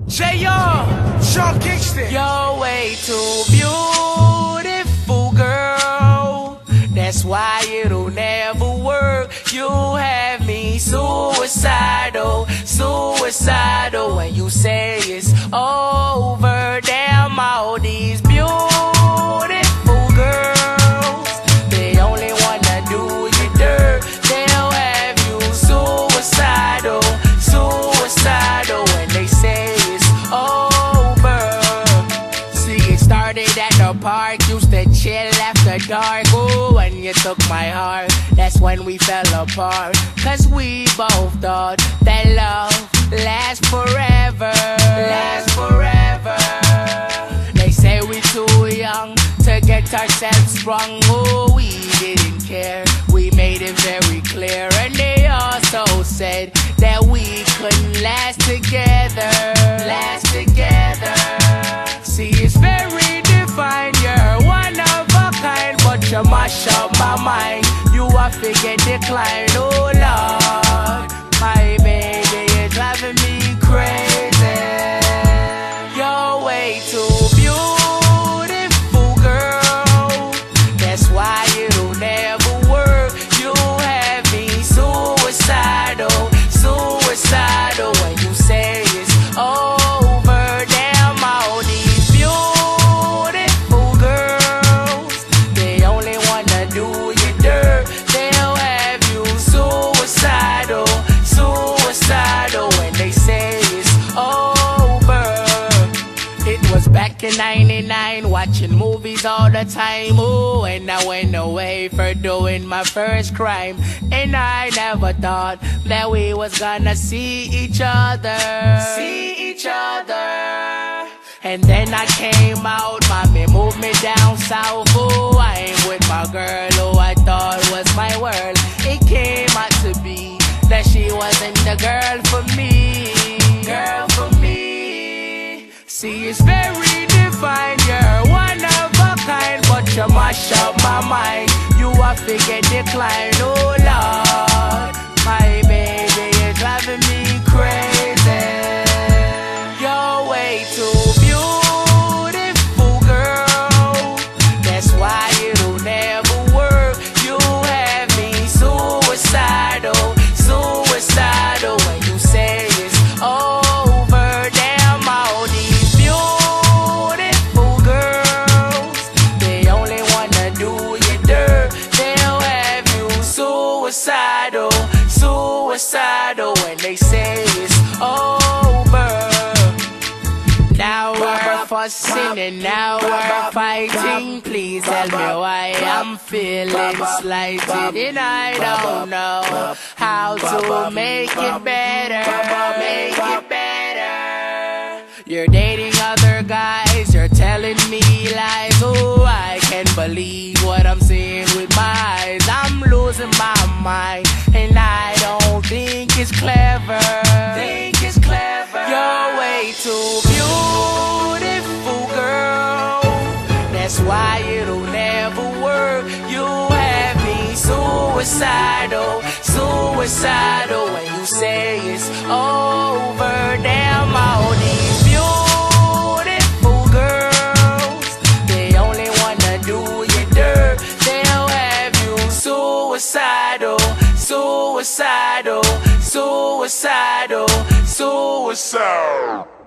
J.R. Sean Kingston. You're way too beautiful, girl. That's why it'll never work. You have me suicidal, suicidal. When you say it's over, damn all these beautiful girls, they only wanna do you dirt. They'll have you suicidal, suicidal. When they say it's over. See, it started at the park, used to chill after dark. Ooh, when you took my heart, that's when we fell apart. Cause we both thought that love lasts forever, lasts forever. They say we too young to get ourselves sprung. Oh, we didn't care, we made it very clear. And they also said that we couldn't last together, last together. See, it's very divine, you're one of a kind, but you mash up my mind. You are figure decline, oh Lord. My baby, you're driving me crazy. You're way too beautiful, girl. That's why it'll never work. You have me suicidal, suicidal. When you say it's over, damn all these beautiful girls, they only wanna do you dirt. They'll have you suicidal, suicidal. When they say it's over. It was back in '99, watching movies all the time. Ooh, and I went away for doing my first crime. And I never thought that we was gonna see each other, see each other. And then I came out, mommy moved me down south. Ooh, I ain't with my girl who I thought was my world. It came out to be that she wasn't the girl for me, girl for me. See, it's very divine, you're one of a kind, but you mash up my mind. You are figure decline, oh Lord. My baby, you're driving me crazy. You're way too beautiful, girl. That's why it'll never work. You have me suicidal, suicidal. When you say it's over, damn all these beautiful girls, they only wanna do you dirt. They'll have you suicidal, suicidal. When they say it's over. Now we're fussing and now we're fighting. Please tell me why I'm feeling slighted, and I don't know how to make it better, make it better. You're dating other guys, you're telling me lies. Oh, I can't believe what I'm seeing with my eyes. I'm losing my mind, and I don't think it's clever. Think it's clever. You're way too beautiful, girl. That's why it'll never work. You have me suicidal, suicidal. When you say it's over, damn all these beautiful girls, they only wanna do you dirt. They'll have you suicidal, suicidal, suicidal, suicidal.